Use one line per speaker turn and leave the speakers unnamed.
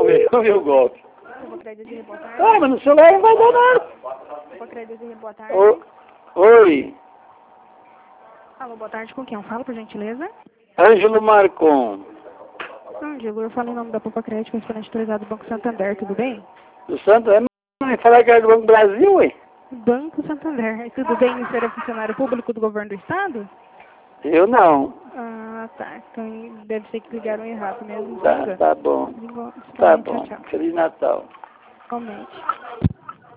vi o golpe.
Crédito, boa tarde.
Ah, mas no celular não vai dar nada.
Crédito, boa tarde.
Oi,
Alô, boa tarde, com quem eu falo, por gentileza?
Ângelo Marcon,
Diego, eu falo em nome da Poupa Crédito, correspondente autorizado do Banco Santander, tudo bem?
do Santo, não falar que era do Banco Brasil, ué?
Banco Santander, tudo bem? O senhor é funcionário público do governo do estado?
Eu não.
Ah, tá. Então deve ser que ligaram errado mesmo,
Tá bom.
Igual,
Tá
tchau,
bom.
tchau.
Feliz Natal.
Igualmente.